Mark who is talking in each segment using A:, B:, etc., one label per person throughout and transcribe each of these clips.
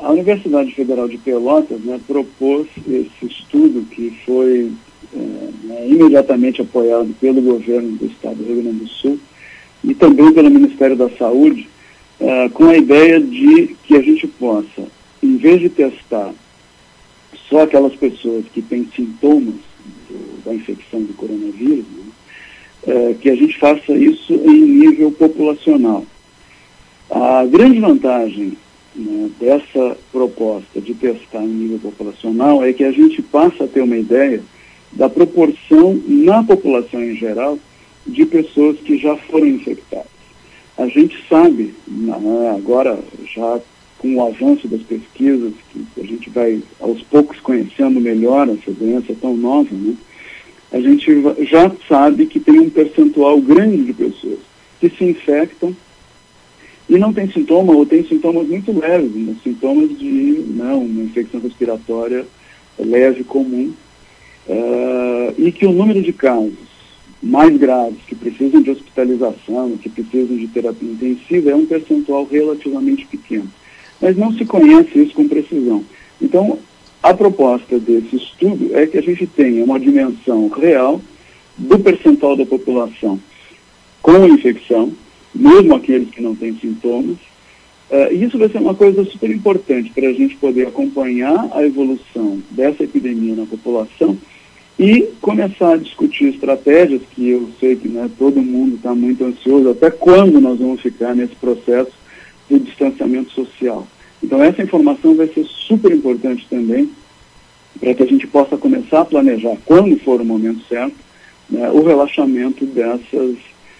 A: A Universidade Federal de Pelotas, né, propôs esse estudo que foi imediatamente apoiado pelo governo do estado do Rio Grande do Sul e também pelo Ministério da Saúde, com a ideia de que a gente possa, em vez de testar só aquelas pessoas que têm sintomas da infecção do coronavírus, né, que a gente faça isso em nível populacional. A grande vantagem, né, dessa proposta de testar em nível populacional é que a gente passa a ter uma ideia da proporção na população em geral de pessoas que já foram infectadas. A gente sabe, agora já com o avanço das pesquisas, que a gente vai aos poucos conhecendo melhor essa doença tão nova, né, a gente já sabe que tem um percentual grande de pessoas que se infectam e não tem sintoma, ou tem sintomas muito leves, né, sintomas de uma infecção respiratória leve, comum, e que o número de casos mais graves, que precisam de hospitalização, que precisam de terapia intensiva, é um percentual relativamente pequeno. Mas não se conhece isso com precisão. Então, a proposta desse estudo é que a gente tenha uma dimensão real do percentual da população com infecção, mesmo aqueles que não têm sintomas, e isso vai ser uma coisa super importante para a gente poder acompanhar a evolução dessa epidemia na população e começar a discutir estratégias que eu sei que, né, todo mundo está muito ansioso, até quando nós vamos ficar nesse processo de distanciamento social. Então essa informação vai ser super importante também para que a gente possa começar a planejar, quando for o momento certo, né, o relaxamento dessas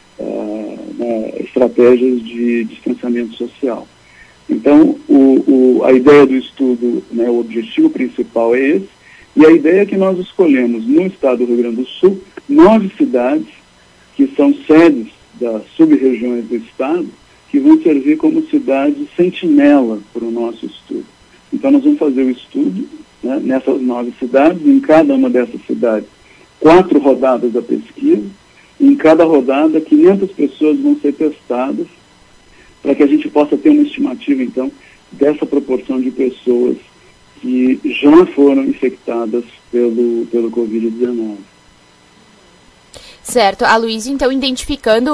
A: estratégias de distanciamento social. Então, a ideia do estudo, né, o objetivo principal é esse, e a ideia é que nós escolhemos no estado do Rio Grande do Sul 9 cidades que são sedes das sub-regiões do estado, que vão servir como cidades sentinela para o nosso estudo. Então nós vamos fazer o estudo, né, nessas 9 cidades, em cada uma dessas cidades 4 rodadas da pesquisa, em cada rodada 500 pessoas vão ser testadas, para que a gente possa ter uma estimativa, então, dessa proporção de pessoas que já foram infectadas pelo Covid-19.
B: Certo. Aloysio, então, identificando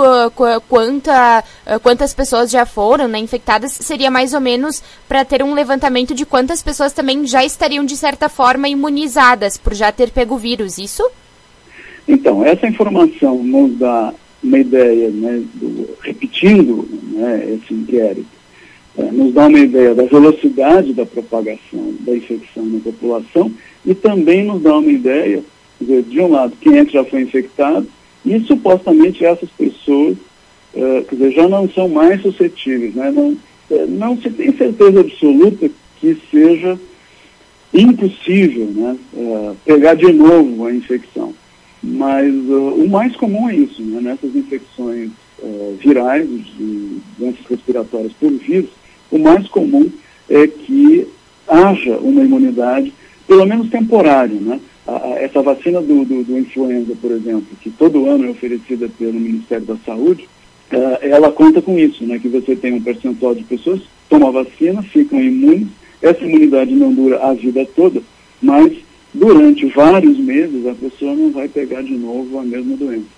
B: quantas pessoas já foram, né, infectadas, seria mais ou menos para ter um levantamento de quantas pessoas também já estariam, de certa forma, imunizadas por já ter pego o vírus, isso?
A: Então, essa informação nos dá uma ideia, né, repetindo, né, esse inquérito, nos dá uma ideia da velocidade da propagação da infecção na população e também nos dá uma ideia, quer dizer, de um lado, quem é que já foi infectado, e supostamente essas pessoas, quer dizer, já não são mais suscetíveis, né? Não se tem certeza absoluta que seja impossível, né, pegar de novo a infecção. Mas o mais comum é isso, né? Nessas infecções virais, de doenças respiratórias por vírus, o mais comum é que haja uma imunidade, pelo menos temporária, né? Essa vacina do influenza, por exemplo, que todo ano é oferecida pelo Ministério da Saúde, ela conta com isso, né? Que você tem um percentual de pessoas que tomam a vacina, ficam imunes, essa imunidade não dura a vida toda, mas durante vários meses a pessoa não vai pegar de novo a mesma doença.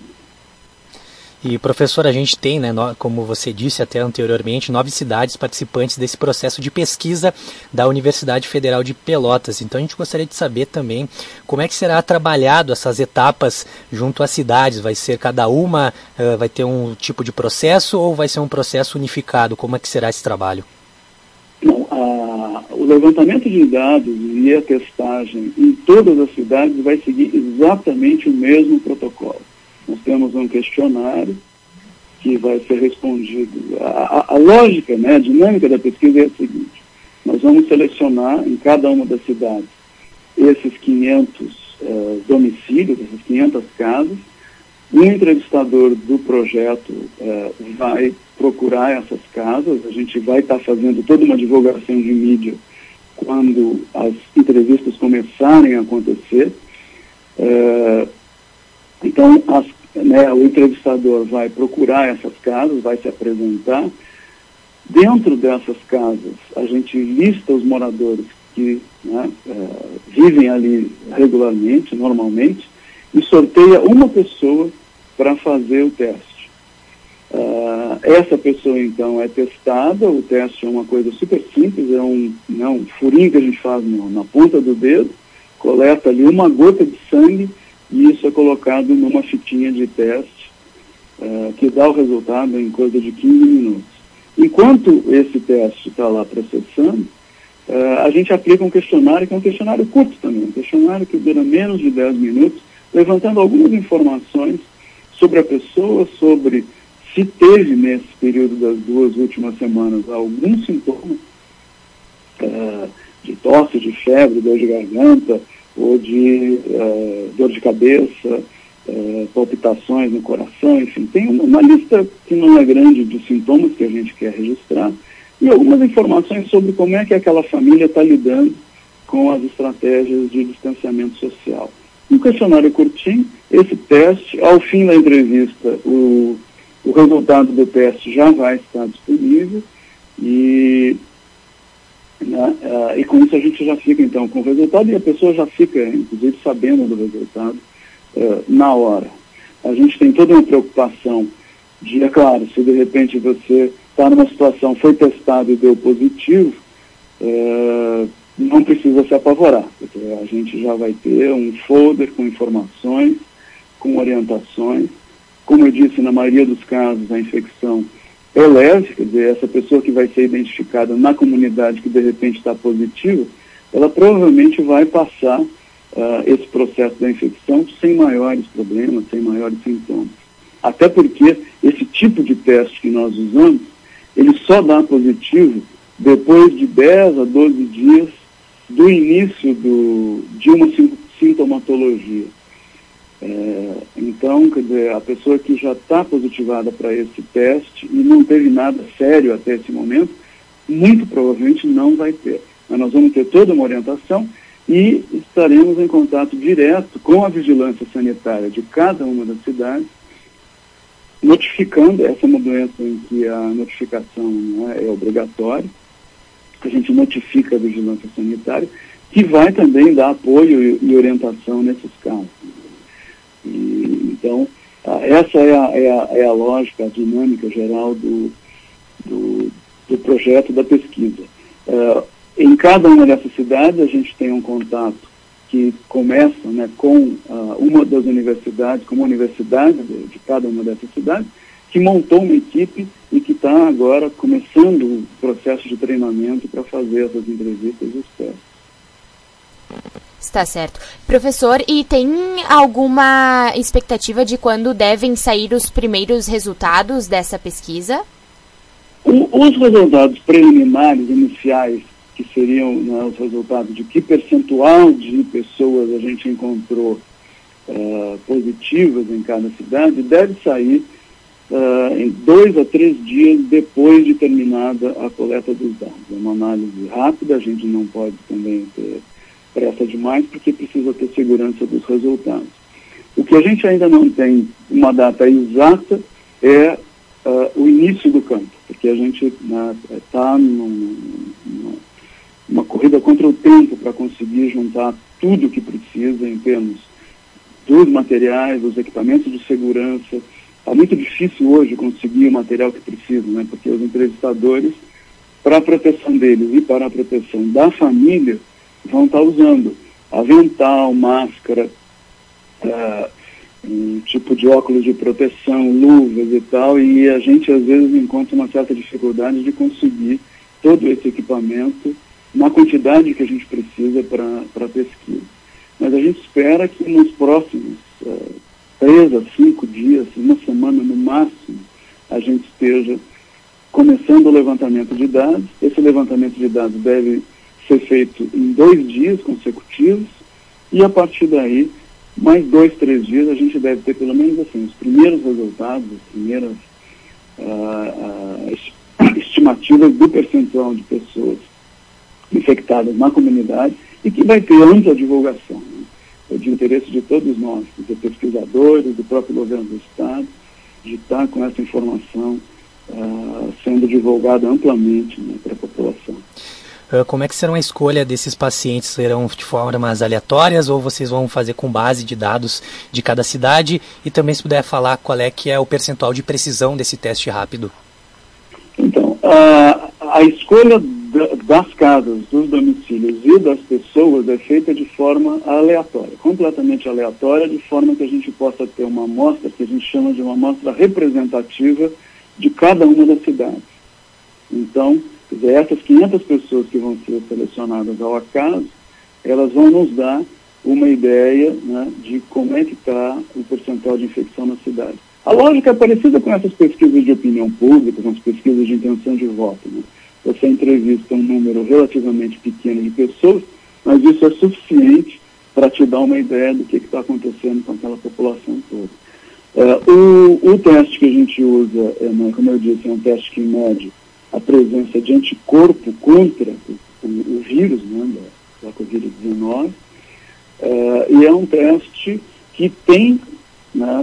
C: E, professor, a gente tem, né, como você disse até anteriormente, 9 cidades participantes desse processo de pesquisa da Universidade Federal de Pelotas. Então a gente gostaria de saber também como é que será trabalhado essas etapas junto às cidades. Vai ser cada uma, vai ter um tipo de processo ou vai ser um processo unificado? Como é que será esse trabalho?
A: Não, o levantamento de dados e a testagem em todas as cidades vai seguir exatamente o mesmo protocolo. Nós temos um questionário que vai ser respondido. A lógica, né, a dinâmica da pesquisa é a seguinte: nós vamos selecionar em cada uma das cidades esses 500 domicílios, essas 500 casas. O entrevistador do projeto vai procurar essas casas. A gente vai estar fazendo toda uma divulgação de mídia quando as entrevistas começarem a acontecer. Então, o entrevistador vai procurar essas casas, vai se apresentar, Dentro dessas casas, a gente lista os moradores que vivem ali regularmente, normalmente, e sorteia uma pessoa para fazer o teste. Essa pessoa, então, é testada. O teste é uma coisa super simples, é um furinho que a gente faz na ponta do dedo, coleta ali uma gota de sangue e isso é colocado numa fitinha de teste que dá o resultado em coisa de 15 minutos. Enquanto esse teste está lá processando, a gente aplica um questionário, que é um questionário curto também, um questionário que dura menos de 10 minutos, levantando algumas informações sobre a pessoa, sobre se teve nesse período das 2 últimas semanas algum sintoma de tosse, de febre, dor de garganta, ou de dor de cabeça, palpitações no coração, enfim, tem uma lista que não é grande de sintomas que a gente quer registrar e algumas informações sobre como é que aquela família está lidando com as estratégias de distanciamento social. Um questionário curtinho, esse teste, ao fim da entrevista, o resultado do teste já vai estar disponível e com isso a gente já fica, então, com o resultado e a pessoa já fica, inclusive, sabendo do resultado na hora. A gente tem toda uma preocupação de, é claro, se de repente você está numa situação, foi testado e deu positivo, não precisa se apavorar, porque a gente já vai ter um folder com informações, com orientações. Como eu disse, na maioria dos casos a infecção é leve, quer dizer, essa pessoa que vai ser identificada na comunidade que de repente está positiva, ela provavelmente vai passar esse processo da infecção sem maiores problemas, sem maiores sintomas. Até porque esse tipo de teste que nós usamos, ele só dá positivo depois de 10 a 12 dias do início de uma sintomatologia. Então, quer dizer, a pessoa que já está positivada para esse teste e não teve nada sério até esse momento, muito provavelmente não vai ter. Mas nós vamos ter toda uma orientação e estaremos em contato direto com a vigilância sanitária de cada uma das cidades, notificando. Essa é uma doença em que a notificação é obrigatória. A gente notifica a vigilância sanitária, que vai também dar apoio e orientação nesses casos. Então, essa é a lógica, a dinâmica geral do projeto da pesquisa. Em cada uma dessas cidades, a gente tem um contato que começa com uma das universidades, com uma universidade de cada uma dessas cidades, que montou uma equipe e que está agora começando o processo de treinamento para fazer essas entrevistas e os testes.
B: Está certo. Professor, e tem alguma expectativa de quando devem sair os primeiros resultados dessa pesquisa?
A: Os resultados preliminares, iniciais, que seriam os resultados de que percentual de pessoas a gente encontrou positivas em cada cidade, deve sair em 2 a 3 dias depois de terminada a coleta dos dados. É uma análise rápida, a gente não pode também ter pressa demais, porque precisa ter segurança dos resultados. O que a gente ainda não tem uma data exata é o início do campo, porque a gente está numa corrida contra o tempo para conseguir juntar tudo que precisa em termos dos materiais, dos equipamentos de segurança. Está muito difícil hoje conseguir o material que precisa, porque os entrevistadores, para a proteção deles e para a proteção da família, vão estar usando avental, máscara, um tipo de óculos de proteção, luvas e tal, e a gente às vezes encontra uma certa dificuldade de conseguir todo esse equipamento na quantidade que a gente precisa para a pesquisa. Mas a gente espera que nos próximos 3 a 5 dias, uma semana no máximo, a gente esteja começando o levantamento de dados. Esse levantamento de dados deve ser feito em 2 dias consecutivos e a partir daí, mais 2, 3 dias, a gente deve ter pelo menos assim, os primeiros resultados, as primeiras estimativas do percentual de pessoas infectadas na comunidade e que vai ter ampla divulgação. É de interesse de todos nós, de pesquisadores, do próprio governo do Estado, de estar com essa informação sendo divulgada amplamente, né, para a população.
C: Como é que será a escolha desses pacientes? Serão de formas aleatórias ou vocês vão fazer com base de dados de cada cidade? E também se puder falar qual é que é o percentual de precisão desse teste rápido.
A: Então, a escolha das casas, dos domicílios e das pessoas é feita de forma aleatória, completamente aleatória, de forma que a gente possa ter uma amostra que a gente chama de uma amostra representativa de cada uma das cidades. Então, quer dizer, essas 500 pessoas que vão ser selecionadas ao acaso, elas vão nos dar uma ideia, né, de como é que está o percentual de infecção na cidade. A lógica é parecida com essas pesquisas de opinião pública, com as pesquisas de intenção de voto, né? Você entrevista um número relativamente pequeno de pessoas, mas isso é suficiente para te dar uma ideia do que está acontecendo com aquela população toda. O teste que a gente usa, como eu disse, é um teste que mede a presença de anticorpo contra o vírus, né, da Covid-19, e é um teste que tem, né,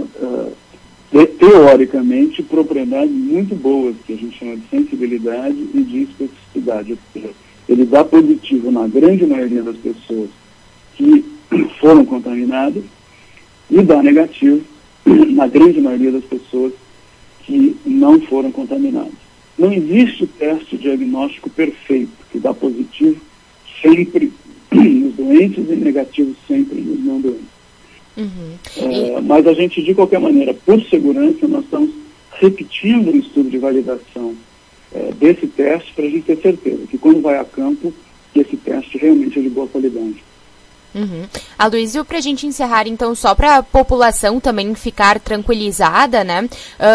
A: teoricamente, propriedades muito boas, que a gente chama de sensibilidade e de especificidade. Ele dá positivo na grande maioria das pessoas que foram contaminadas e dá negativo na grande maioria das pessoas que não foram contaminadas. Não existe teste diagnóstico perfeito, que dá positivo sempre nos doentes e negativo sempre nos não doentes. Mas a gente, de qualquer maneira, por segurança, nós estamos repetindo o estudo de validação desse teste para a gente ter certeza que quando vai a campo, que esse teste realmente é de boa qualidade.
B: Aloysio, para a gente encerrar, então, só para a população também ficar tranquilizada, né?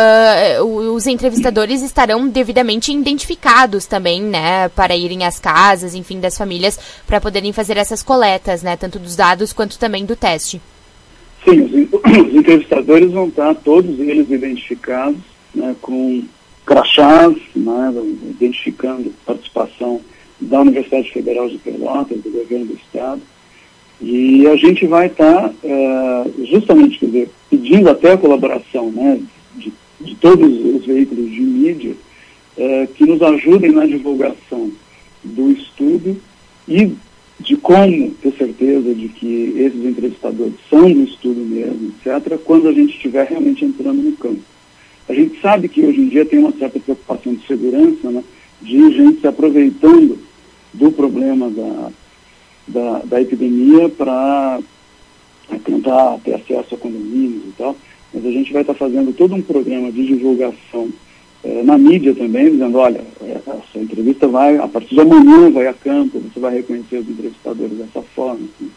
B: Os entrevistadores estarão devidamente identificados também, né? Para irem às casas, enfim, das famílias, para poderem fazer essas coletas, né? Tanto dos dados quanto também do teste.
A: Sim, os entrevistadores vão estar todos eles identificados, né, com crachás, né, identificando participação da Universidade Federal de Pelotas, do governo do Estado. E a gente vai estar justamente, quer dizer, pedindo até a colaboração, né, de todos os veículos de mídia que nos ajudem na divulgação do estudo e de como ter certeza de que esses entrevistadores são do estudo mesmo, etc., quando a gente estiver realmente entrando no campo. A gente sabe que hoje em dia tem uma certa preocupação de segurança, né, de gente se aproveitando do problema da epidemia para tentar ter acesso a condomínios e tal, mas a gente vai estar fazendo todo um programa de divulgação na mídia também, dizendo, olha, essa entrevista vai, a partir de amanhã vai a campo, você vai reconhecer os entrevistadores dessa forma. Assim.